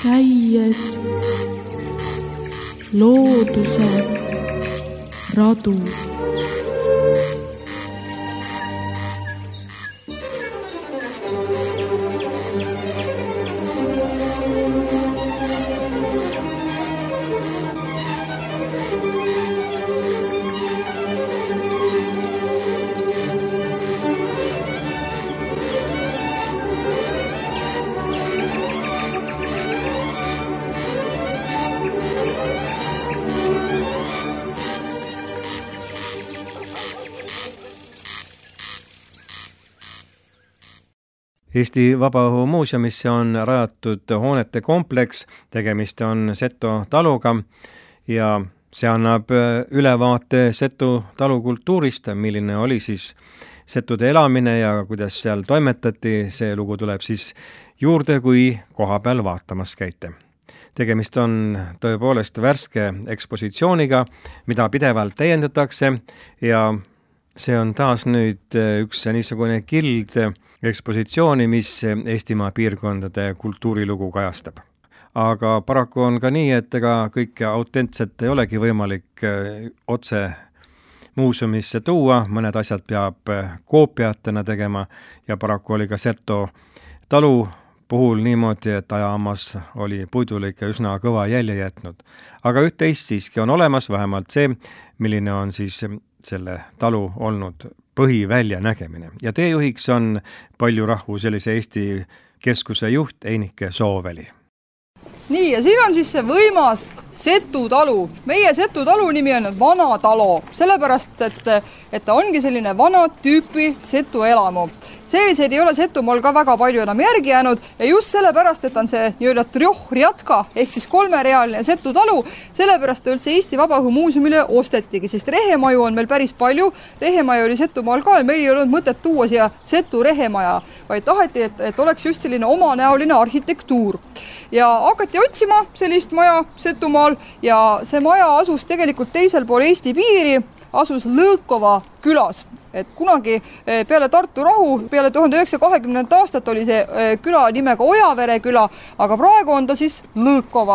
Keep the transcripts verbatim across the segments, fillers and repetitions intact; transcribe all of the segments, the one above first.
käies looduse radu. Eesti Vabaõhumuuseumisse on rajatud hoonete kompleks, tegemist on Seto taluga ja see annab ülevaate Seto talu kultuurist, milline oli siis setude elamine ja kuidas seal toimetati. See lugu tuleb siis juurde, kui koha peal vaatamas käite. Tegemist on tõepoolest värske ekspositsiooniga, mida pidevalt täiendatakse ja see on taas nüüd üks niisugune kild ekspositsiooni, mis Eestimaa piirkondade kultuurilugu kajastab. Aga paraku on ka nii, et ega kõike autentset ei olegi võimalik otse muuseumisse tuua, mõned asjad peab koopiatena tegema ja paraku oli ka Seto talu puhul niimoodi, et ajahammas oli puidulik ja üsna kõva jälje jätnud. Aga üht-teist siiski on olemas, vähemalt see, milline on siis selle talu olnud põhivälja nägemine. Ja teejuhiks on paljurahvuselise Eesti keskuse juht Einike Sooväli. Nii, ja siin on siis see võimas Setu talu. Meie Setu talu nimi on Vana talo, sellepärast, et, et ta ongi selline vana tüüpi Setu elamu. Selliseid ei ole Setumaal ka väga palju enam järgi jäänud ja just sellepärast, et on see nii-öelda trjohriatka ehk siis kolmerealine Setu talu, sellepärast üldse Eesti Vabaõhumuuseumile ostetigi, sest rehemaju on meil päris palju. Rehemaja oli Setumaal ka ja meil ei olnud mõtet tuua siia Setu rehemaja, vaid taheti, et, et oleks just selline omanäoline arhitektuur. Ja hakati otsima sellist maja Setumaal ja see maja asus tegelikult teisel pool Eesti piiri, asus Lõõkova külas. Et kunagi peale Tartu rahu, peale tuhande üheksasaja kahekümnenda aastat oli see küla nimega Ojavere küla, aga praegu on ta siis Lõõkova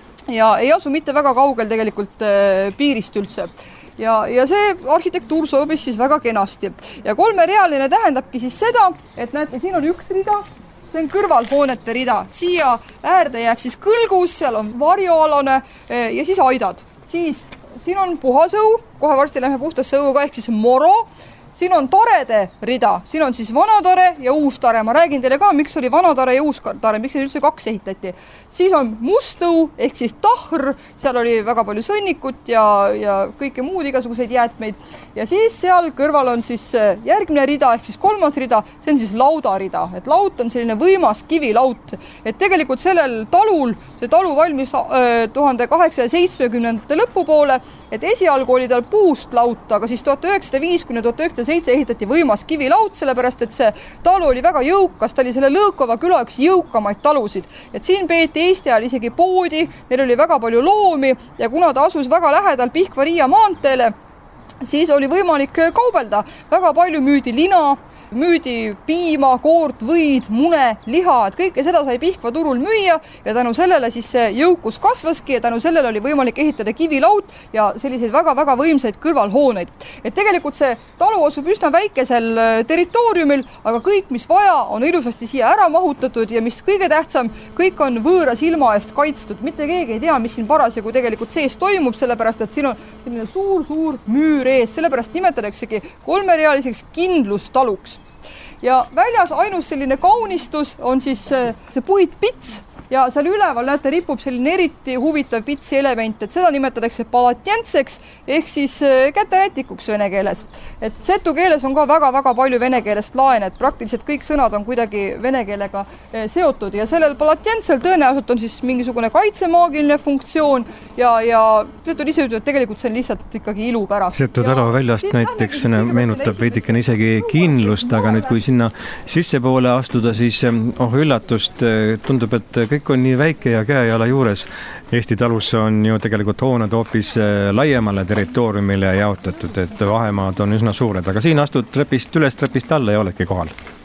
ja ei asu mitte väga kaugel tegelikult piirist üldse. Ja, ja see arhitektuur sobis siis väga kenasti. Ja kolmerealine tähendabki siis seda, et näete, siin on üks rida, see on kõrvalhoonete rida. Siia äärde jääb siis kõlgus, seal on varjoalane ja siis aidad. Siis siin on puhasõu, kohe varsti lähme puhtas sõuga ehk siis moro. Siin on tarede rida, siin on siis vanatare ja uustare. Ma räägin teile ka, miks oli vanatare ja uustare, miks need üldse kaks ehitati. Siis on mustõu ehk siis tahr, seal oli väga palju sõnnikut ja, ja kõike muud igasuguseid jäätmeid. Ja siis seal kõrval on siis järgmine rida ehk siis kolmas rida, see on siis laudarida. Et laut on selline võimas kivilaut. Et tegelikult sellel talul, see talu valmis tuhande kaheksasaja seitsmekümnendate lõpupoole, et esialgu oli tal puust laut, aga siis tuhat üheksasada viis kuni tuhat üheksasada seitse ehitati võimas kivilaut, sellepärast et see talu oli väga jõukas, ta oli selle Lõõkova küla üks jõukamaid talusid. Et siin peeti Eesti ajal isegi poodi, neil oli väga palju loomi ja kuna ta asus väga lähedal Pihkva-Riia maanteele, siis oli võimalik kaubelda. Väga palju müüdi lina, müüdi piima, koort, võid, mune, liha, et kõike seda sai Pihkva turul müüa ja tänu sellele siis see jõukus kasvaski ja tänu sellele oli võimalik ehitada kivilaut ja selliseid väga-väga võimsaid kõrvalhooneid. Et tegelikult see talu asub üsna väikesel territooriumil, aga kõik, mis vaja, on ilusasti siia ära mahutatud ja mis kõige tähtsam, kõik on võõra silma eest kaitstud. Mitte keegi ei tea, mis siin parasjagu tegelikult sees toimub, sellepärast et siin on selline suur-suur müür ees, sellepärast nimetadaksegi kolmerealiseks kindlustaluks. Ja väljas ainus selline kaunistus on siis see puitpits ja seal üleval näete ripub selline eriti huvitav pitsi element, et seda nimetatakse palatjentseks ehk siis käterätikuks vene keeles. Et setu keeles on ka väga-väga palju vene keelest laene, et praktiliselt kõik sõnad on kuidagi vene keelega seotud ja sellel palatjentsel tõenäoliselt on siis mingisugune kaitsemaagiline funktsioon ja, ja setu ise ütleb, et tegelikult see on lihtsalt ikkagi ilu pärast. Setu talu väljast näiteks meenutab veidikene isegi kindlust, aga nüüd kui sinna sissepoole astuda, siis oh üllatust, tundub, et kõik on nii väike ja käejala juures. Eesti talus on ju tegelikult hooned hoopis laiemale territooriumile jaotatud, et vahemaad on üsna suured, aga siin astud trepist üles, trepist alla ja oledki kohal.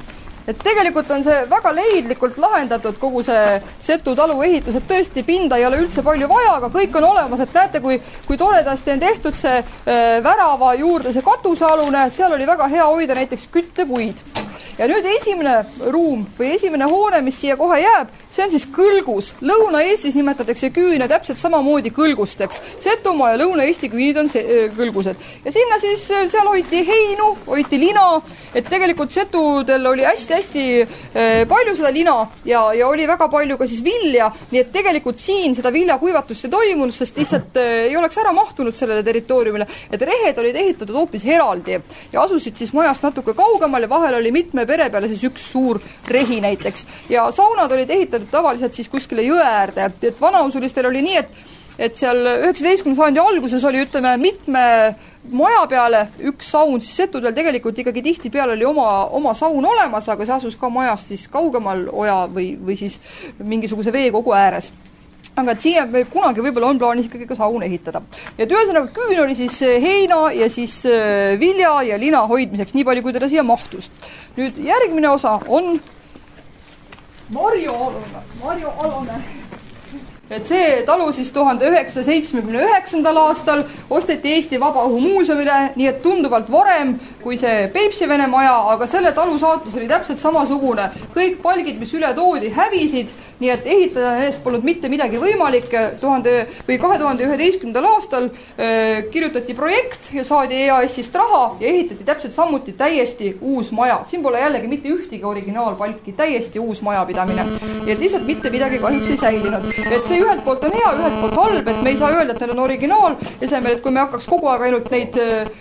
et tegelikult on see väga leidlikult lahendatud kogu see Setu talu ehitus, et tõesti pinda ei ole üldse palju vaja, aga kõik on olemas, et näete, kui, kui toredasti on tehtud see äh, värava juurde see katusealune, seal oli väga hea hoida näiteks küttepuid. Ja nüüd esimene ruum või esimene hoone, mis siia kohe jääb, see on siis kõlgus. Lõuna-Eestis nimetatakse küüne täpselt samamoodi kõlgusteks. Setumaa ja Lõuna-Eesti küünid on see, kõlgused. Ja sinna siis seal hoiti heinu, hoiti lina, et tegelikult setudel oli hästi-hästi palju seda lina ja, ja oli väga palju ka siis vilja, nii et tegelikult siin seda viljakuivatust ei toimunud, sest lihtsalt ei oleks ära mahtunud sellele territooriumile, et rehed olid ehitatud hoopis eraldi ja asusid siis majast natuke kaugemal ja vahel oli mitme pere peale siis üks suur rehi näiteks. Ja saunad olid ehitatud tavaliselt siis kuskile jõe äärde, et vanausulistel oli nii, et et seal üheksateistkümnenda sajandi alguses oli, ütleme, mitme maja peale üks saun, siis setudel tegelikult ikkagi tihti peale oli oma, oma saun olemas, aga see asus ka majast siis kaugemal oja või, või siis mingisuguse veekogu ääres. Aga et siia kunagi võib-olla on plaanis ikkagi ka saun ehitada. Ja ühesõnaga küün oli siis heina ja siis vilja ja lina hoidmiseks, nii palju kui teda siia mahtus. Nüüd järgmine osa on marjoalune. Marjoalune. Et see talu siis tuhande üheksasaja seitsmekümne üheksandal aastal osteti Eesti Vabaõhumuuseumile, nii et tunduvalt varem kui see Peipsi-Vene maja, aga selle talu saatus oli täpselt samasugune. Kõik palgid, mis üle toodi, hävisid, nii et ehitada neist polnud mitte midagi võimalik. Tuhande või kahe tuhande üheteistkümnendal aastal äh, kirjutati projekt ja saadi E A S-ist raha ja ehitati täpselt samuti täiesti uus maja. Siin pole jällegi mitte ühtegi originaalpalki, täiesti uus majapidamine. Ja lihtsalt mitte midagi kahjuks ei säilinud. Et see ühelt poolt on hea, ühelt poolt halb, et me ei saa öelda, et need on originaal, esemel, et kui me hakkaks kogu aeg ainult neid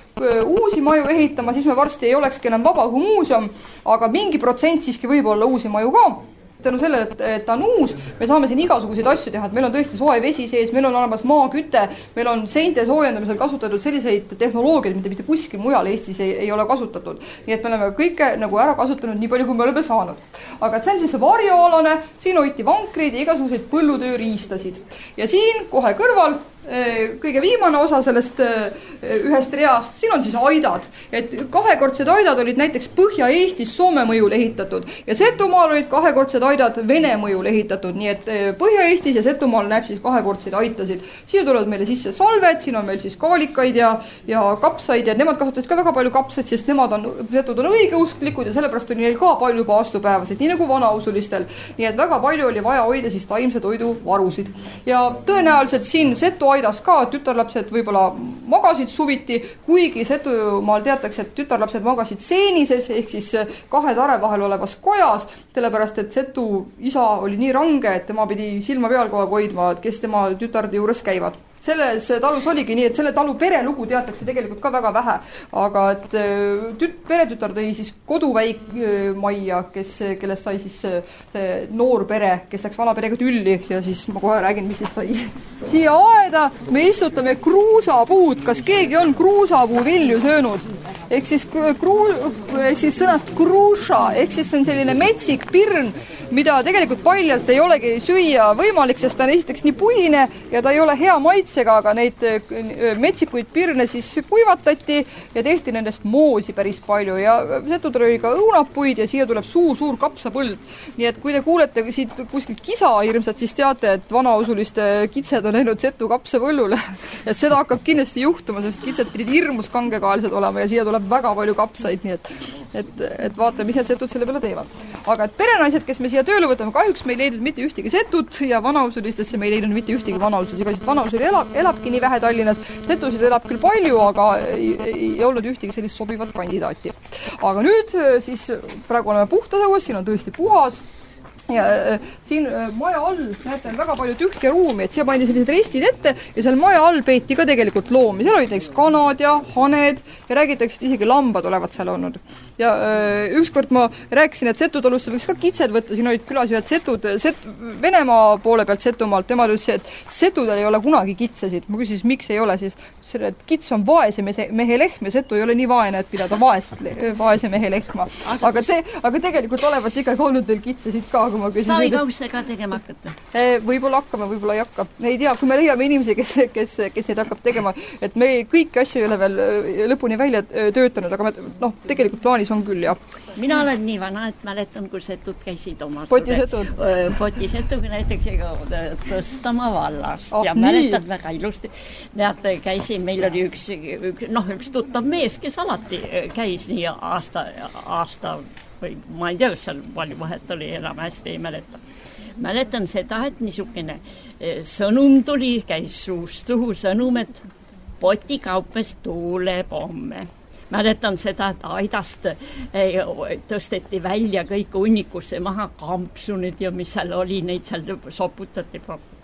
uusi maju ehitama, siis me varsti ei olekski enam Vabaõhumuuseum, aga mingi protsent siiski võib olla uusi maju ka. Tänu sellele, et, et ta on uus, me saame siin igasuguseid asju teha, et meil on tõesti soe vesi sees, meil on olemas maaküte, meil on seinte soojendamisel kasutatud selliseid tehnoloogiaid, mida mitte kuskil mujal Eestis ei, ei ole kasutatud. Nii et me oleme kõike nagu ära kasutanud nii palju, kui me oleme saanud. Aga et see on siis see varjoalane, siin hoiti vankreid ja igasuguseid põllutöö riistasid. Ja siin kohe kõrval kõige viimane osa sellest ühest reast, siin on siis aidad, et kahekordsed aidad olid näiteks Põhja-Eestis Soome mõjul ehitatud ja Setumaal olid kahekordsed aidad Vene mõjul ehitatud, nii et Põhja-Eestis ja Setumaal näeb siis kahekordseid aitasid. Siia tulevad meile sisse salved, siin on meil siis kaalikaid ja, ja kapsaid ja nemad kasutasid ka väga palju kapsaid, sest nemad on, setud on õigeusklikud ja sellepärast oli neil ka palju paastupäevasid, nii nagu vanausulistel. Nii et väga palju oli vaja hoida siis taimse toidu varusid. Ja tõenäoliselt siin Setu aidas ka, tütarlapsed võib-olla magasid suviti, kuigi Setumaal teatakse, et tütarlapsed magasid seenises, ehk siis kahe tare vahel olevas kojas, sellepärast, et Setu isa oli nii range, et tema pidi silma peal kogu aeg hoidma, kes tema tütarde juures käivad. Selles talus oligi nii, et selle talu perelugu teatakse tegelikult ka väga vähe, aga et tüt, peretütar tõi siis koduväikmajja, kes, kellest sai siis see noor pere, kes läks vana perega tülli ja siis ma kohe räägin, mis siis sai. Siia aeda me istutame kruusapuud, kas keegi on kruusapuu vilju söönud? Ehk siis, kruu, siis sõnast kruusa, ehk siis see on selline metsik pirn, mida tegelikult paljalt ei olegi süüa võimalik, sest ta on esiteks nii puine ja ta ei ole hea maitsega, aga neid metsikuid pirne siis kuivatati ja tehti nendest moosi päris palju ja Setudel oli ka õunapuid ja siia tuleb suur-suur kapsapõld. Nii et kui te kuulete siit kuskilt kisa hirmsat, siis teate, et vanausuliste kitsed on läinud Setu kapsapõllule. Et seda hakkab kindlasti juhtuma, sest kitsed pidid hirmus kangekaalised olema ja siia tuleb väga palju kapsaid, nii et, et, et vaata, mis need Setud selle peale teevad. Aga et perenaised, kes me siia tööle võtame, kahjuks me ei leidnud mitte ühtegi Setut ja vanausulistesse me ei leidnud mitte ühtegi vanausulis. Ega siit vanausuli elab, elabki nii vähe Tallinnas. Setusid elab küll palju, aga ei, ei, ei olnud ühtegi sellist sobivat kandidaati. Aga nüüd siis praegu oleme puhtas õues, siin on tõesti puhas. Ja siin maja all näete on väga palju tühja ruumi, et siia pandi sellised restid ette ja seal maja all peeti ka tegelikult loomi. Seal olid näiteks kanad ja haned ja räägitakse, et isegi lambad olevat seal olnud. Ja ükskord ma rääkisin, et Setu talusse võiks ka kitsed võtta, siin olid külas ühed Setud, set, Venemaa poole pealt Setumaalt, tema ütles, et Setudel ei ole kunagi kitsesid. Ma küsis, miks ei ole siis, selle, et kits on vaese mehe lehm ja Setu ei ole nii vaene, et pidada vaest, vaese mehe lehma. Aga, te, aga tegelikult olevat ikkagi olnud teil kitsesid ka, kui ma küsin. Savikausse ka tegema hakata? Võib-olla hakkame, võib-olla ei hakka. Ei tea, kui me leiame inimesi, kes, kes, kes neid hakkab tegema, et me kõiki asju ei ole veel lõpuni välja töötanud, aga me, noh, tegelikult plaanis on küll, jah. Mina olen nii vana, et mäletan, kui setud käisid oma potisetud. Potisetuga näiteks Tõstamaa vallast oh, ja mäletan väga ilusti. Näed, käisin, meil oli üks, üks, noh, üks tuttav mees, kes alati käis nii aasta, aasta või ma ei tea, kas seal palju vahet oli, enam hästi ei mäleta. Mäletan seda, et niisugune sõnum tuli, käis suust suhu sõnum, et poti kaupes tuulepomme. Mäletan seda, et aidast tõsteti välja kõik unnikusse maha kampsunid ja mis seal oli, neid seal soputati.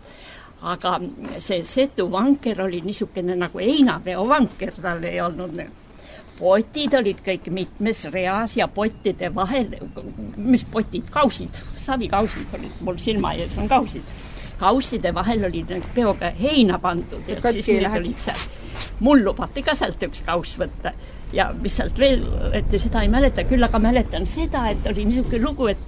Aga see Setu vanker oli niisugune nagu Einaveo vanker, tal ei olnud. Potid olid kõik mitmes reas ja pottide vahel, mis potid, kausid, savikausid olid, mul silma ees on kausid. Kauside vahel oli peoga heina pandud ja Katki siis need olid seal. Mul lubati ka sealt üks kaus võtta ja mis sealt veel, et seda ei mäleta, küll aga mäletan seda, et oli niisugune lugu, et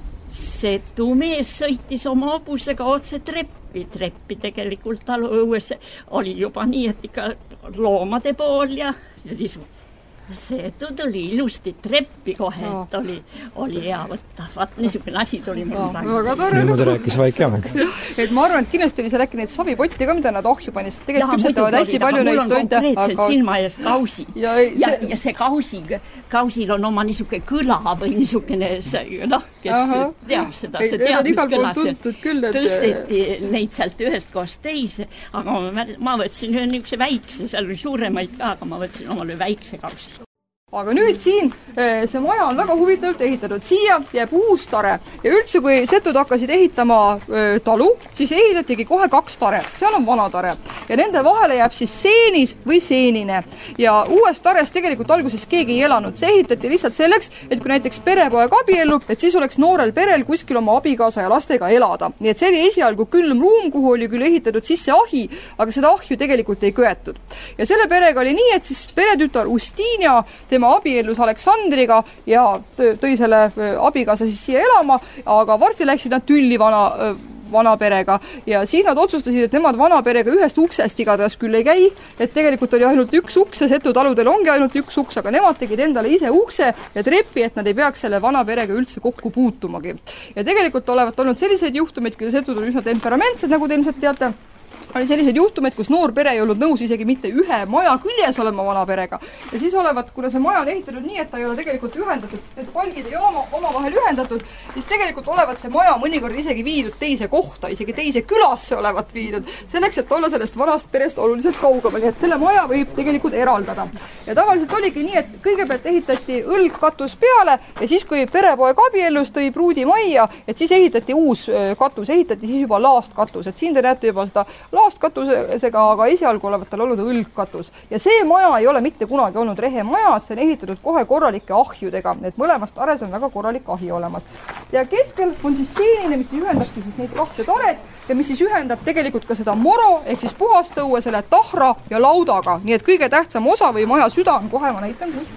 Setu mees sõitis oma hobusega otse treppi, treppi tegelikult talu õues oli juba nii, et ikka loomade pool ja niisugune. Setu tuli ilusti treppi kohe, no. Et oli, oli hea võtta. Vaat niisugune asi tuli mul no, väga tore. Niimoodi rääkis Vaike Amek. Et ma arvan, et kindlasti oli seal äkki neid savipotti ka, mida nad ohju panis. Tegelikult küpsetavad hästi palju neid toite. Mul on konkreetselt aga... silma eest kausi. Ja, ja, see... ja see kausi, kausil on oma niisugune kõla või niisugune, noh, kes Aha. teab seda, see teab, mis kõlas. Küll, et... Tõsteti neid sealt ühest koos teise, aga ma, ma võtsin ühe niisuguse väikse, seal oli suuremaid ka, aga ma võtsin omale väikse kausi. Aga nüüd siin see maja on väga huvitavalt ehitatud. Siia jääb uus tare ja üldse, kui setud hakkasid ehitama talu, siis ehitatigi kohe kaks tare. Seal on vana tare ja nende vahele jääb siis seenis või seenine. Ja uues tares tegelikult alguses keegi ei elanud. See ehitati lihtsalt selleks, et kui näiteks perepoeg abiellub, et siis oleks noorel perel kuskil oma abikaasa ja lastega elada. Nii et see oli esialgu külm ruum, kuhu oli küll ehitatud sisse ahi, aga seda ahju tegelikult ei köetud. Ja selle perega oli nii, et siis peretütar Ustinia, tema abiellus Aleksandriga ja tõi selle abikaasa siis siia elama, aga varsti läksid nad tülli vana, vana perega ja siis nad otsustasid, et nemad vana perega ühest uksest igatahes küll ei käi, et tegelikult oli ainult üks uks ja Setu taludel ongi ainult üks uks, aga nemad tegid endale ise ukse ja trepi, et nad ei peaks selle vana perega üldse kokku puutumagi. Ja tegelikult olevat olnud selliseid juhtumeid, kui Setud on üsna temperamentsed, nagu te ilmselt teate, oli sellised juhtumeid, kus noor pere ei olnud nõus isegi mitte ühe maja küljes olema vana perega. Ja siis olevat, kuna see maja on ehitatud nii, et ta ei ole tegelikult ühendatud, et palgid ei ole oma, oma vahel ühendatud, siis tegelikult olevat see maja mõnikord isegi viidud teise kohta, isegi teise külasse olevat viidud, selleks, et olla sellest vanast perest oluliselt kaugemal, nii et selle maja võib tegelikult eraldada. Ja tavaliselt oligi nii, et kõigepealt ehitati õlgkatus peale ja siis, kui perepoeg abiellus tõi pruudi majja, et siis ehitati uus katus, ehitati siis juba laastkatus, et siin te näete juba seda laastkatusega, aga esialgu olevat tal olnud õlgkatus. Ja see maja ei ole mitte kunagi olnud rehemaja, et see on ehitatud kohe korralike ahjudega, et mõlemast tares on väga korralik ahi olemas. Ja keskel on siis seenine, mis ühendabki siis neid kahte taret ja mis siis ühendab tegelikult ka seda moro, ehk siis puhastõue selle tahra ja laudaga. Nii et kõige tähtsam osa või maja süda on kohe, ma näitan kus.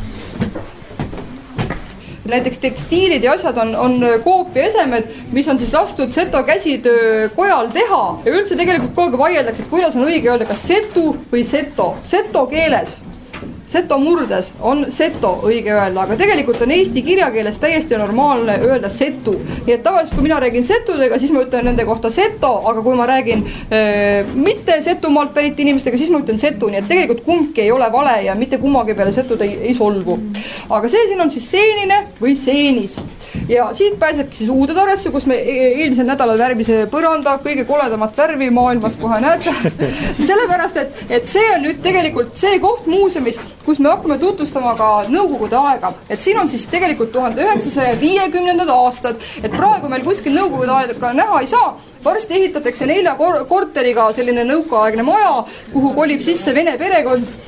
Näiteks tekstiilid ja asjad on, on koopi esemed, mis on siis lastud Seto käsitöö kojal teha. Ja üldse tegelikult kogu aeg vaieldakse, et kuidas on õige öelda, kas Setu või Seto. Seto keeles, Seto murdes on Seto õige öelda, aga tegelikult on eesti kirjakeeles täiesti normaalne öelda Setu. Nii et tavaliselt, kui mina räägin setudega, siis ma ütlen nende kohta Seto, aga kui ma räägin äh, mitte Setumaalt pärit inimestega, siis ma ütlen Setu, nii et tegelikult kumbki ei ole vale ja mitte kummagi peale Setud ei, ei solvu. Aga see siin on siis seenine või seenis. Ja siit pääsebki siis uude taresse, kus me eelmisel nädalal värvise põranda, kõige koledamat värvi maailmas kohe näete. Sellepärast, et, et see on nüüd tegelikult see koht muuseumis, kus me hakkame tutvustama ka nõukogude aega. Et siin on siis tegelikult tuhande üheksasaja viiekümnendad aastad, et praegu meil kuskil nõukogude aega näha ei saa. Varsti ehitatakse nelja korteriga selline nõukaaegne maja, kuhu kolib sisse Vene perekond.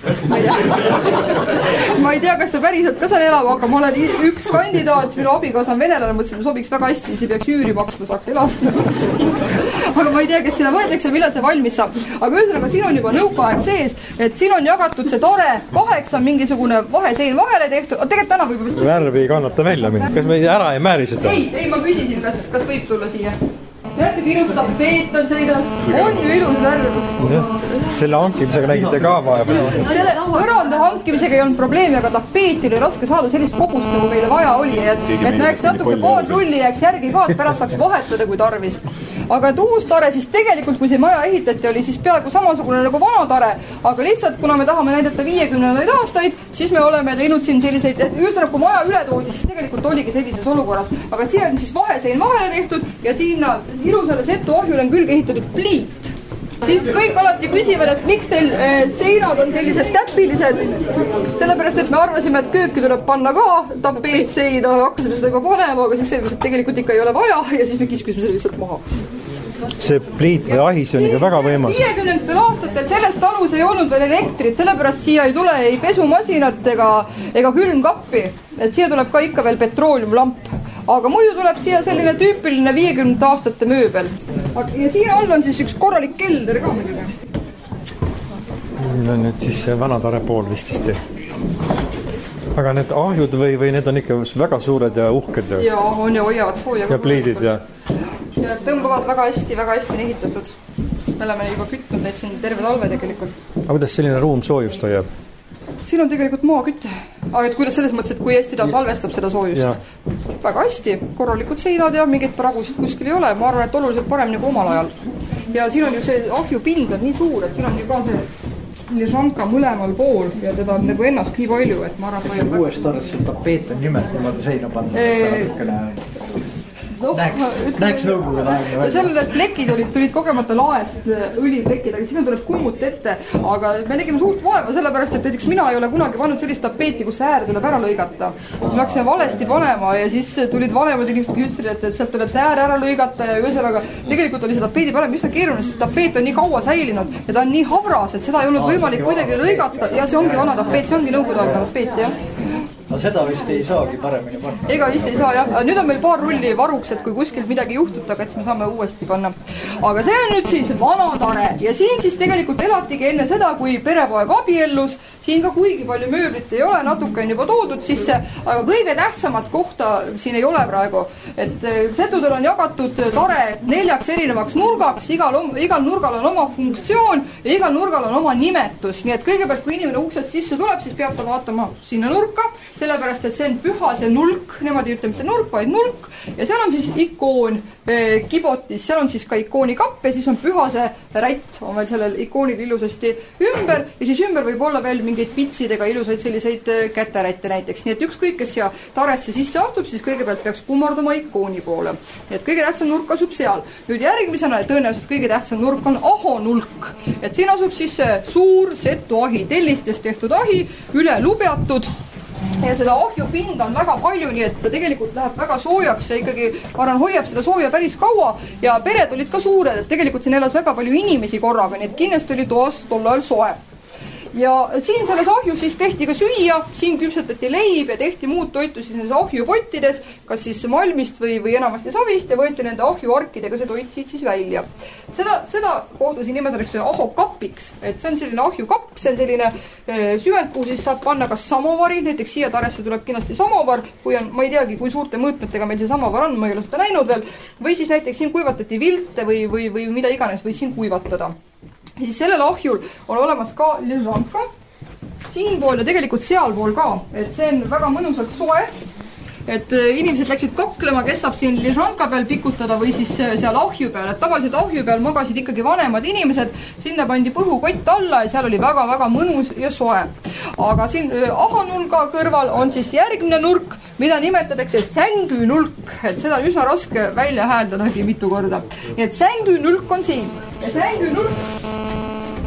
ma ei tea, ma ei tea, kas ta päriselt ka seal elab, aga ma olen üks kandidaat, minu abikaasa on venelane, mõtlesin, et sobiks väga hästi, siis ei peaks üüri maksma, saaks elada. Aga ma ei tea, kes sinna võetakse, millal see valmis saab. Aga ühesõnaga, siin on juba nõukaaeg sees, et siin on jagatud see tore kaheksa mingisugune vahesein vahele tehtud, aga tegelikult täna võib... Värvi ei kannata välja mind, kas me ära ei määri seda? Ei, ei, ma küsisin, kas, kas võib tulla siia. Teate, kui ilus tapeet on seinas, on ju ilus värv. Selle hankimisega nägite ka vaja. Selle põranda hankimisega ei olnud probleemi, aga tapeeti oli raske saada sellist kogust, nagu meile vaja oli, et, et näeks natuke paar rulli jääks järgi ka, et pärast saaks vahetada, kui tarvis. Aga et uus tare, siis tegelikult, kui see maja ehitati, oli siis peaaegu samasugune nagu vana tare, aga lihtsalt, kuna me tahame näidata viiekümnendaid aastaid, siis me oleme teinud siin selliseid, et ühesõnaga, kui maja üle toodi, siis tegelikult oligi sellises olukorras. Aga siin on siis vahesein vahele tehtud ja sinna ilusale setu ahjule on külge ehitatud pliit. Siis kõik alati küsivad, et miks teil eh, seinad on sellised täpilised. Sellepärast, et me arvasime, et kööki tuleb panna ka tapeetseina, hakkasime seda juba panema, aga siis selgus, et tegelikult ikka ei ole vaja ja siis me kiskusime selle lihtsalt maha. See pliit või ahis on ikka väga võimas. viiekümnendatel aastatel selles talus ei olnud veel elektrit, sellepärast siia ei tule ei pesumasinat ega, ega külmkappi. Et siia tuleb ka ikka veel petrooliumlamp. Aga muidu tuleb siia selline tüüpiline viiekümnendate aastate mööbel. Ja siin all on siis üks korralik kelder ka muidugi. No nüüd siis see vanatare pool vististi. Aga need ahjud või, või need on ikka väga suured ja uhked? Ja on ja hoiavad sooja. Ja pliidid ja... Ja tõmbavad väga hästi, väga hästi nihitatud. Me oleme juba kütnud neid siin terve talve tegelikult. Aga kuidas selline ruum soojust hoiab? Siin on tegelikult maakütte. Aga et kuidas selles mõttes, et kui hästi ta salvestab seda soojust? Ja. Väga hästi. Korralikud seinad ja mingeid pragusid kuskil ei ole. Ma arvan, et oluliselt parem nagu omal ajal. Ja siin on ju see ahjupind on nii suur, et siin on ju ka see ližanka mõlemal pool ja teda on nagu ennast nii palju, et ma arvan, et uuest tarvest see tapeet on nimetamata seina pandud. Eee... No, näeks, näeks nõukogude aega välja. Seal need plekid olid, tulid kogemata laest õliplekid, aga sinna tuleb kummut ette. Aga me nägime suurt vaeva, sellepärast, et näiteks mina ei ole kunagi pannud sellist tapeeti, kus äär tuleb ära lõigata. Siis me hakkasime valesti panema ja siis tulid valemad inimesed küsisid, et, et sealt tuleb see äär ära lõigata ja ühesõnaga tegelikult oli see tapeedi panem üsna keeruline, sest tapeet on nii kaua säilinud ja ta on nii havras, et seda ei olnud võimalik kuidagi lõigata ja see ongi vana tapeet, see ongi nõukogudeaegne tapeet, jah. No seda vist ei saagi paremini panna. Ega vist ei saa, jah. Nüüd on meil paar rulli varuks, et kui kuskilt midagi juhtub, aga et me saame uuesti panna. Aga see on nüüd siis vanatare ja siin siis tegelikult elatigi enne seda, kui perepoeg abiellus. Siin ka kuigi palju mööblit ei ole, natuke on juba toodud sisse, aga kõige tähtsamat kohta siin ei ole praegu. Et setudel on jagatud tare neljaks erinevaks nurgaks, igal, igal nurgal on oma funktsioon ja igal nurgal on oma nimetus. Nii et kõigepealt, kui inimene uksest sisse tuleb, siis peab ta vaatama sinna nurka, sellepärast, et see on püha see nulk, nemad ei ütle mitte nurk, vaid nulk ja seal on siis ikoon eh, kibotis, seal on siis ka ikooni kapp ja siis on püha see rätt, on veel sellel ikoonil ilusasti ümber ja siis ümber võib olla veel mingeid pitsidega ilusaid selliseid käterätte näiteks, nii et ükskõik, kes siia taresse sisse astub, siis kõigepealt peaks kummardama ikooni poole. Nii et kõige tähtsam nurk asub seal. Nüüd järgmisena tõenäoliselt kõige tähtsam nurk on ahonulk, et siin asub siis suur setu ahi, tellistest tehtud ahi, üle lubjatud ja seda ahjupinda on väga palju, nii et ta tegelikult läheb väga soojaks ja ikkagi, ma arvan, hoiab seda sooja päris kaua ja pered olid ka suured, et tegelikult siin elas väga palju inimesi korraga, nii et kindlasti oli toas tol ajal soe. Ja siin selles ahjus siis tehti ka süüa, siin küpsetati leib ja tehti muud toitu siis nendes ahjupottides, kas siis malmist või, või enamasti savist ja võeti nende ahjuarkidega see toit siit siis välja. Seda, seda kohta siin nimetatakse ahokapiks, et see on selline ahjukapp, see on selline e, süvend, kuhu siis saab panna kas samovari, näiteks siia taresse tuleb kindlasti samovar, kui on, ma ei teagi, kui suurte mõõtmetega meil see samovar on, ma ei ole seda näinud veel, või siis näiteks siin kuivatati vilte või, või, või mida iganes või siin kuivatada. Siis sellel ahjul on olemas ka ližanka, siinpool ja tegelikult sealpool ka, et see on väga mõnusalt soe, et inimesed läksid kaklema, kes saab siin ližanka peal pikutada või siis seal ahju peal, et tavaliselt ahju peal magasid ikkagi vanemad inimesed, sinna pandi põhukott alla ja seal oli väga-väga mõnus ja soe. Aga siin ahonulga kõrval on siis järgmine nurk, mida nimetatakse sängünulk, et seda on üsna raske välja hääldadagi mitu korda. Nii et sängünulk on siin ja sängünulk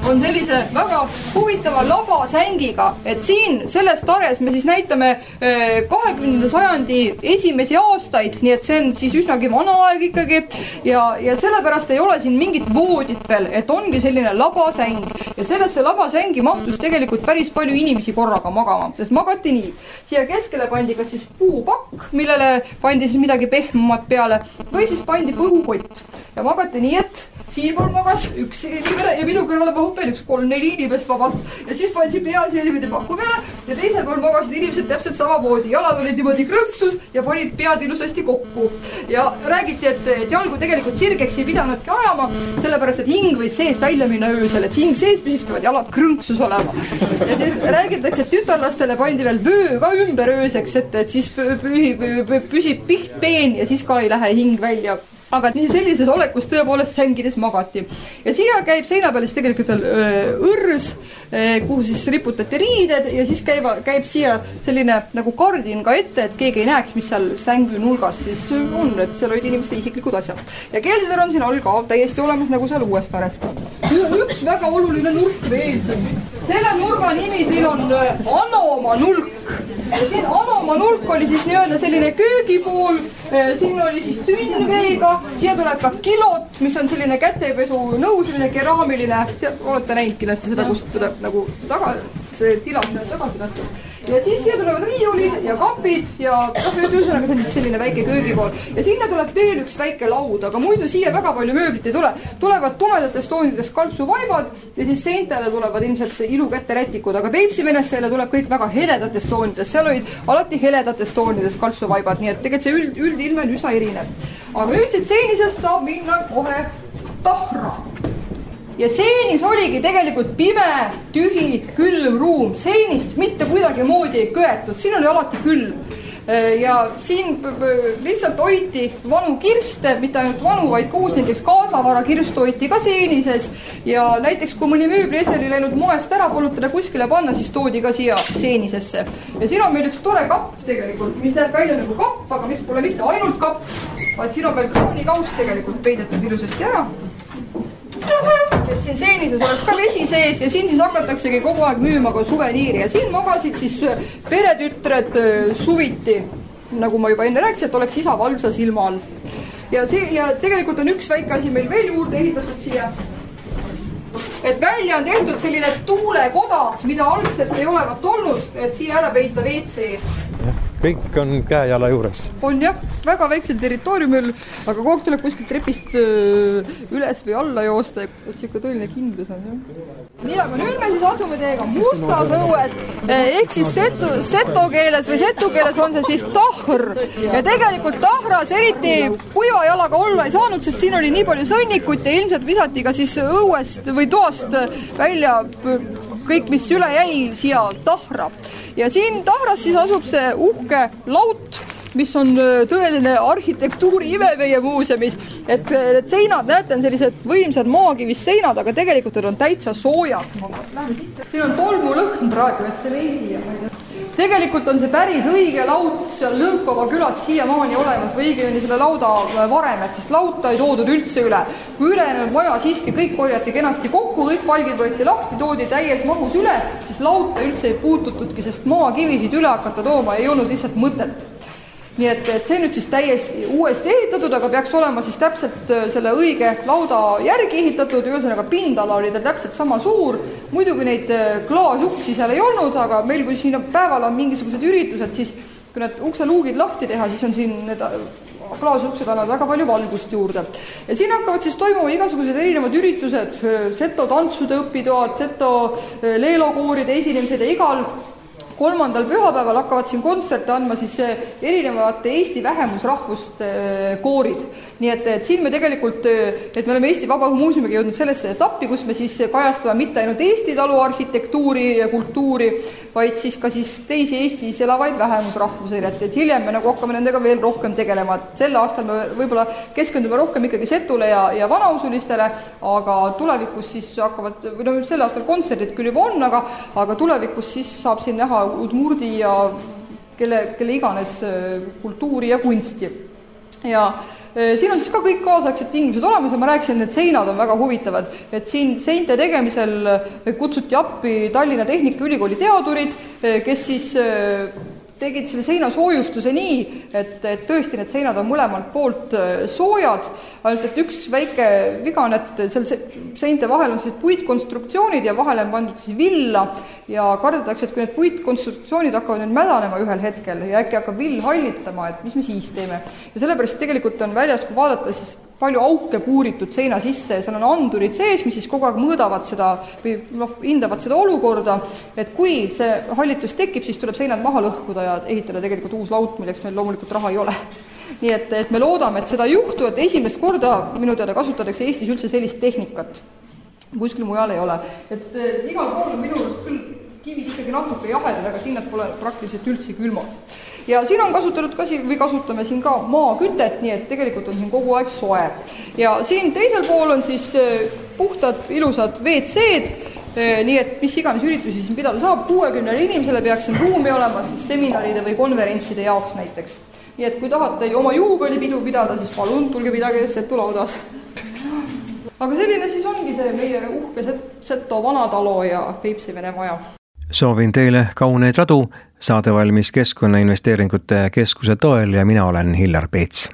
on sellise väga huvitava labasängiga, et siin selles tares me siis näitame kahekümnenda sajandi esimesi aastaid, nii et see on siis üsnagi vana aeg ikkagi ja, ja sellepärast ei ole siin mingit voodit veel, et ongi selline labasäng ja sellesse labasängi mahtus tegelikult päris palju inimesi korraga magama, sest magati nii. Siia keskele pandi kas siis puupakk, millele pandi siis midagi pehmemat peale või siis pandi põhukott ja magati nii, et siinpool magas üks inimene ja minu kõrvale mahub veel üks kolm-neli inimest vabalt ja siis pandi pea siia niimoodi paku peale ja teisel pool magasid inimesed täpselt samamoodi. Jalad olid niimoodi krõksus ja panid pead ilusasti kokku. Ja räägiti, et, et jalgu tegelikult sirgeks ei pidanudki ajama, sellepärast, et hing võis seest välja minna öösel, et hing sees püsiks, peavad jalad krõnksus olema. Ja siis räägitakse, et tütarlastele pandi veel vöö ka ümber ööseks, et, et siis püsib piht peen ja siis ka ei lähe hing välja. Aga nii sellises olekus tõepoolest sängides magati. Ja siia käib seina peal siis tegelikult veel õrrs, kuhu siis riputati riided ja siis käib, käib siia selline nagu kardin ka ette, et keegi ei näeks, mis seal sängi nulgas siis on, et seal olid inimeste isiklikud asjad. Ja kelder on siin all ka täiesti olemas nagu seal uues tares ka. Siin on üks väga oluline nurk veel. Selle nurga nimi siin on Anoma nulk. Ja siin Anoma nulk oli siis nii-öelda selline köögipool, siin oli siis tünnveega, siia tuleb ka kilot, mis on selline kätepesu nõu, selline keraamiline, tead, olete näinud kindlasti seda, kust tuleb nagu taga, see tilas tagasi lastud. Ja siis siia tulevad riiulid ja kapid ja ühesõnaga see on siis selline väike köögipool. Ja sinna tuleb veel üks väike laud, aga muidu siia väga palju mööblit ei tule. Tulevad tumedatest toonidest kaltsuvaibad ja siis seintele tulevad ilmselt ilukätterätikud, aga Peipsi-Venesseele tuleb kõik väga heledatest toonidest. Seal olid alati heledatest toonidest kaltsuvaibad, nii et tegelikult see üld, üldilme on üsna erinev. Aga nüüd siit seenisest saab minna kohe tahra. Ja seenis oligi tegelikult pime, tühi, külm ruum. Seenist mitte kuidagi moodi ei köetud, siin oli alati külm. Ja siin lihtsalt hoiti vanu kirste, mitte ainult vanu, vaid kuus näiteks kaasavara kirst hoiti ka seenises. Ja näiteks kui mõni mööbliesi oli läinud moest ära pollutada kuskile panna, siis toodi ka siia seenisesse. Ja siin on meil üks tore kapp tegelikult, mis näeb välja nagu kapp, aga mis pole mitte ainult kapp, vaid siin on veel kraanikaus tegelikult peidetud ilusasti ära. Et siin seenises oleks ka vesi sees ja siin siis hakataksegi kogu aeg müüma ka suveniiri ja siin magasid siis peretütred suviti, nagu ma juba enne rääkisin, et oleks isa valvsa silma all. Ja, see, ja tegelikult on üks väike asi meil veel juurde ehitatud siia, et välja on tehtud selline tuulekoda, mida algselt ei olevat olnud, et siia ära peita V C. Kõik on käejala juures. On jah, väga väiksel territooriumil, aga kogu aeg tuleb kuskilt trepist üles või alla joosta, et siuke tõeline kindlus on jah. Nii, aga nüüd me siis asume teiega mustas õues, ehk siis setu, seto keeles või setu keeles on see siis tahr. Ja tegelikult tahras eriti kuiva jalaga olla ei saanud, sest siin oli nii palju sõnnikut ja ilmselt visati ka siis õuest või toast välja kõik, mis üle jäi siia tahra. Ja siin tahras siis asub see uhke laut, mis on tõeline arhitektuuri ime meie muuseumis. Et, et seinad, näete, on sellised võimsad maakivist seinad, aga tegelikult on täitsa soojad. Siin on tolmulõhn praegu, et see veidi ja ma ei tea. Tegelikult on see päris õige laut seal Lõõkova külas siiamaani olemas või õigemini selle lauda varemed, sest lauta ei toodud üldse üle. Kui ülejäänud maja siiski kõik korjati kenasti kokku, kõik palgid võeti lahti, toodi täies mahus üle, siis lauta üldse ei puututudki, sest maakivisid üle hakata tooma ei olnud lihtsalt mõtet. Nii et, et see nüüd siis täiesti uuesti ehitatud, aga peaks olema siis täpselt selle õige lauda järgi ehitatud, ühesõnaga pindala oli ta täpselt sama suur, muidugi neid klaasuksi seal ei olnud, aga meil kui siin päeval on mingisugused üritused, siis kui need ukseluugid lahti teha, siis on siin need klaasuksed annavad väga palju valgust juurde. Ja siin hakkavad siis toimuma igasugused erinevad üritused, seto tantsude õpitoad, seto leelokooride esinemised ja igal kolmandal pühapäeval hakkavad siin kontserte andma siis erinevate Eesti vähemusrahvuste koorid. Nii et, et siin me tegelikult, et me oleme Eesti Vabaõhumuuseumiga jõudnud sellesse etappi, kus me siis kajastame mitte ainult Eesti talu arhitektuuri ja kultuuri, vaid siis ka siis teisi Eestis elavaid vähemusrahvuseid, et, et hiljem me nagu hakkame nendega veel rohkem tegelema. Sel aastal me võib-olla keskendume rohkem ikkagi setule ja, ja vanausulistele, aga tulevikus siis hakkavad, või no sel aastal kontserdid küll juba on, aga, aga tulevikus siis saab siin näha udmurdi ja kelle, kelle iganes kultuuri ja kunsti. Ja Siin on siis ka kõik kaasaegsed tingimused olemas ja ma rääkisin, et seinad on väga huvitavad, et siin seinte tegemisel kutsuti appi Tallinna Tehnikaülikooli teadurid, kes siis tegid selle seina soojustuse nii, et, et tõesti need seinad on mõlemalt poolt soojad, ainult et üks väike viga on, et seal seinte vahel on siis puitkonstruktsioonid ja vahele on pandud siis villa ja kardetakse, et kui need puitkonstruktsioonid hakkavad nüüd mädanema ühel hetkel ja äkki hakkab vill hallitama, et mis me siis teeme. Ja sellepärast tegelikult on väljas, kui vaadata, siis palju auke puuritud seina sisse ja seal on andurid sees, mis siis kogu aeg mõõdavad seda või noh, hindavad seda olukorda, et kui see hallitus tekib, siis tuleb seinad maha lõhkuda ja ehitada tegelikult uus laut, milleks meil loomulikult raha ei ole. Nii et, et me loodame, et seda ei juhtu, et esimest korda minu teada kasutatakse Eestis üldse sellist tehnikat. Kuskil mujal ei ole. Et, et igal pool on minu juures küll kivid ikkagi natuke jahedad, aga siin nad pole praktiliselt üldse külmad. Ja siin on kasutatud ka, või kasutame siin ka maakütet, nii et tegelikult on siin kogu aeg soe. Ja siin teisel pool on siis puhtad, ilusad V C-d, nii et mis iganes üritusi siin pidada saab, kuuekümnele inimesele peaks siin ruumi olema siis seminaride või konverentside jaoks näiteks. Nii et kui tahate oma juubelipidu pidada, siis palun tulge pidage Setu laudas. Aga selline siis ongi see meie uhke Seto vanatalo ja Peipsi Vene maja. Soovin teile kauneid radu, saade valmis Keskkonnainvesteeringute Keskuse toel ja mina olen Hillar Peets.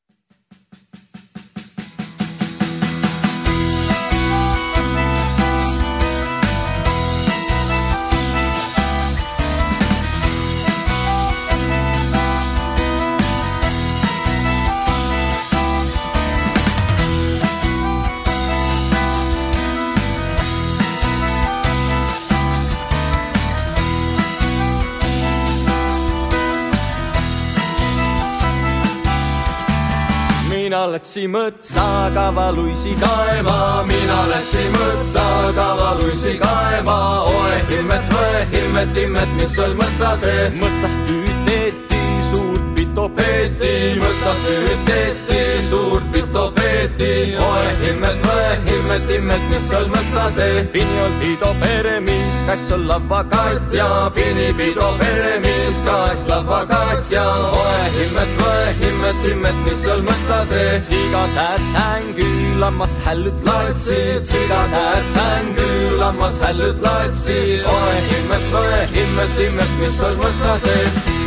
Mina lätsi mõtsaga valuisi kaema, mina lätsi mõtsaga valuisi kaema. Oe hilmet, võe hilmet, hilmet, mis ol mõtsase. Mõtsah tüüteeti, suurt pito peeti, mõtsah tüüteeti, suurt pito peeti. Oe hilmet, võe hilmet, hilmet, mis ol mõtsase. Pini ol pido peremis, kas ol lava Katja, pini pido peremis, kas lava Katja. Oe hilmet, võe hilmet, hilmet, mis ol mõtsase. Siga säät sängy, lammas hällyt laitsi. Siga säät sängy, lammas hällyt laitsi. Oe himmet, võe himmet, himmet, mis ol mõtsase.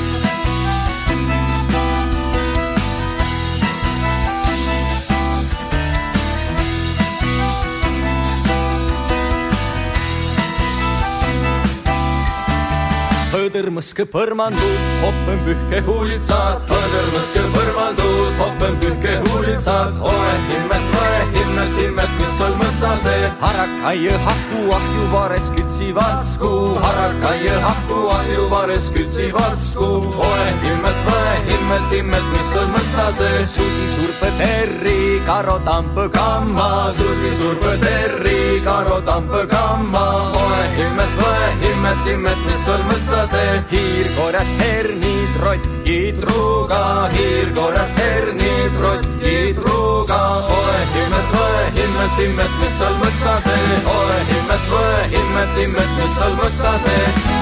Põdõrmõske põrmandud, hoppen pühke huulitsad. Põdõrmõske põrmandud, hoppen pühke huulitsad. Oe himmet, võe himmet, himmet, mis ol mõtsase. Harakaie hahku, ahju vares kütsi vatsku. Harakaie hahku, ahju vares kütsi vatsku. Oe himmet, võe himmet, himmet, mis ol mõtsase. Susi surpe terri, karo tampõ kamma. Susi surpe terri, karo tampõ kamma. Oe himmet, võe himmet, himmet, mis ol mõtsase. Hiir korras hernid, rotkid ruuga. Hiir korras hernid, rotkid ruuga. Oe himmet, võe himmet, himmet, mis ol mõtsase. Oe himmet, võe himmet, himmet, mis ol mõtsase.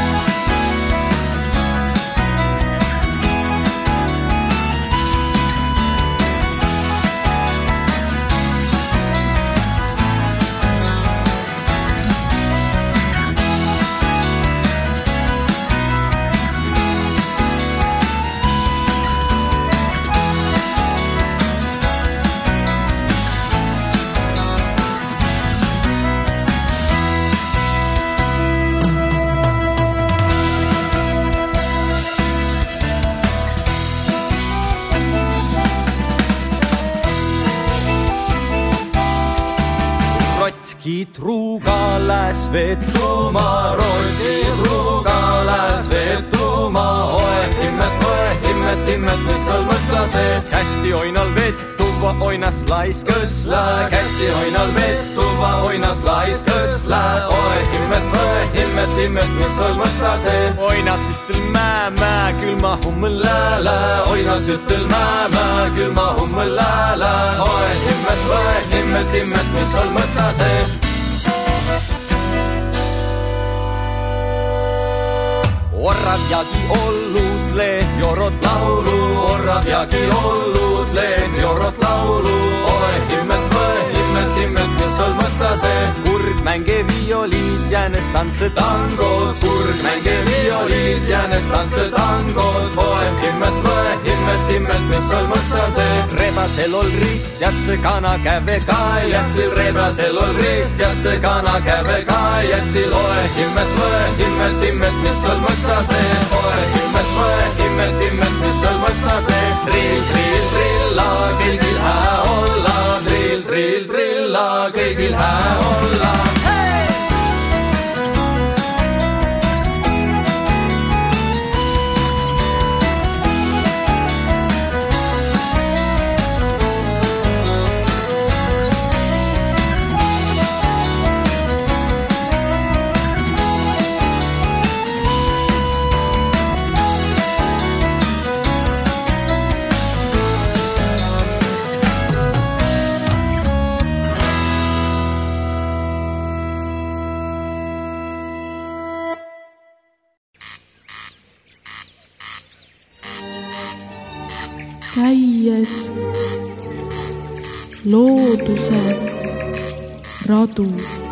Truuga läs vetuma, rotkid ruuga läs vetuma. Oe himmet, võe himmet, himmet, mis ol mõtsase. Kästi oinal vettuva, oinas lais kõsla. Kästi oinal vettuva, oinas lais kõsla. Oe himmet, võe himmet, himmet, mis ol mõtsase. Oinas ütel mää, mää, külma hummel lääle. Oinas ütel mää, mää, külma hummel lääle. Oe himmet, võe himmet, himmet, mis ol mõtsase. Orrav jagi ollut lehmjorot laulu, orrav jagi ollut lehmjorot laulu. mänge violiid, jäänes tantse tangod. Kurg mänge violiid, jäänes tantse tangod. Loe himmet, loe himmet, himmet, mis ol mõtsase. Rebasel ol rist, jätse kana käve ka, jätsil rebasel ol rist, jätse kana käve ka, jätsil loe himmet, loe himmet, himmet, mis ol mõtsase. Loe himmet, loe himmet, himmet, mis ol mõtsase. Trill, trill, trilla, kõigil hää olla, trill, trill, trilla, kõigil hää olla. käies looduse radu.